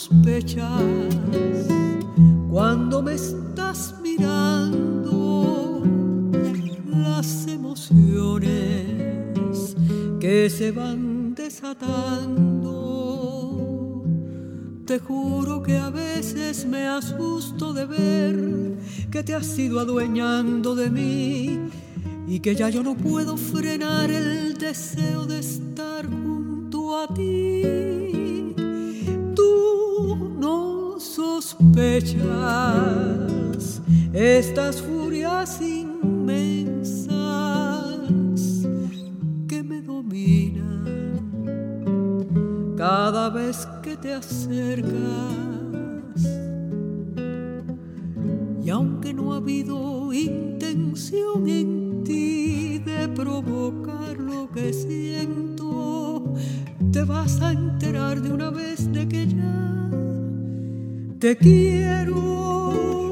sospechas cuando me estás mirando las emociones que se van desatando. Te juro que a veces me asusto de ver que te has ido adueñando de mí y que ya yo no puedo frenar el deseo de estar junto a ti. Tú no sospechas estas furias inmensas que me dominan cada vez que te acercas. Y aunque no ha habido intención en ti de provocar lo que siento, te vas a enterar de una vez de que ya te quiero.